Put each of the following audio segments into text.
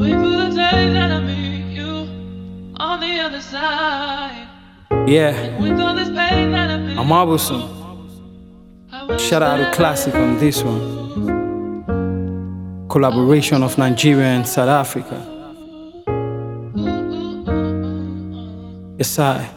Yeah, I'm Abuson. Shout out to Classic on this one. Collaboration of Nigeria and South Africa. Yes, I.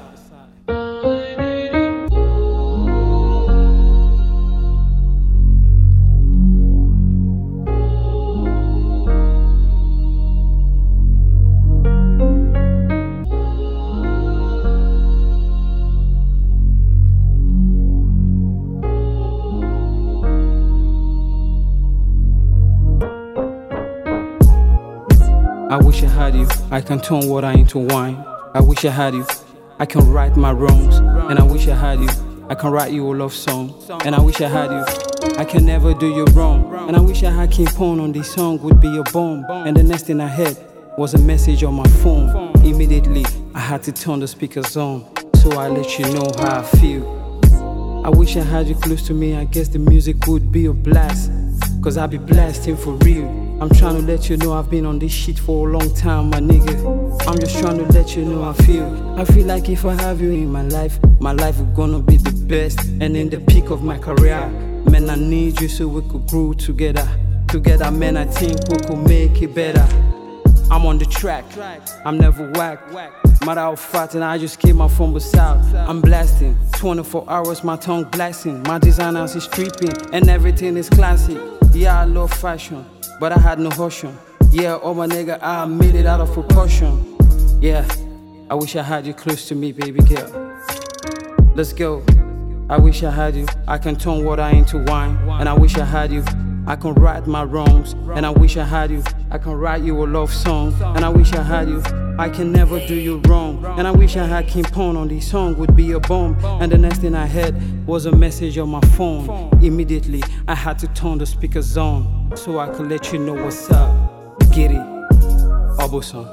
I wish I had you, I can turn water into wine. I wish I had you, I can right my wrongs. And I wish I had you, I can write you a love song. And I wish I had you, I can never do you wrong. And I wish I had King Pon on this song would be a bomb. And the next thing I heard was a message on my phone. Immediately, I had to turn the speakers on, so I let you know how I feel. I wish I had you close to me, I guess the music would be a blast. Cause I be blasting for real. I'm trying to let you know I've been on this shit for a long time, my nigga. I'm just trying to let you know I feel like if I have you in my life is gonna be the best. And in the peak of my career, man, I need you so we could grow together. Together, man, I think we could make it better. I'm on the track, I'm never whack. Matter of fact, and I just came out from the south. I'm blasting, 24 hours, my tongue blasting. My designers is tripping, and everything is classic. Yeah, I love fashion, but I had no caution. Yeah, oh my nigga, I made it out of proportion. Yeah, I wish I had you close to me, baby girl. Let's go. I wish I had you, I can turn water into wine. And I wish I had you, I can right my wrongs. And I wish I had you, I can write you a love song. And I wish I had you, I can never do you wrong. And I wish I had King Pon on this song would be a bomb. And the next thing I heard was a message on my phone. Immediately, I had to turn the speakers on, so I could let you know what's up. Get it, Abuson.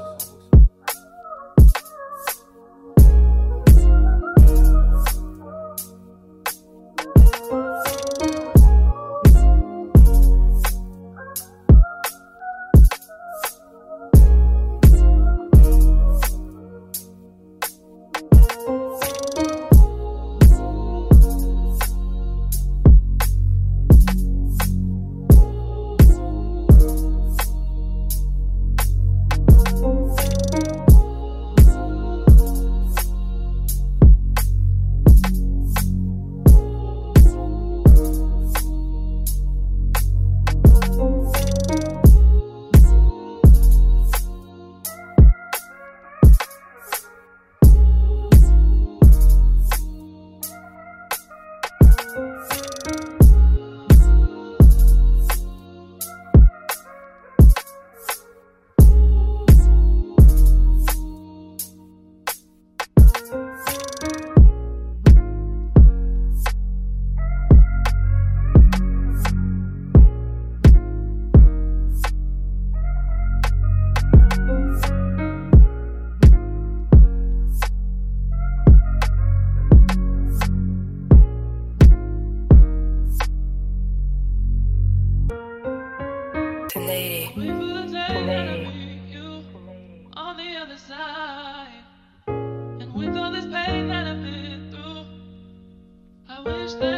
On the other side, and with all this pain that I've been through, I wish that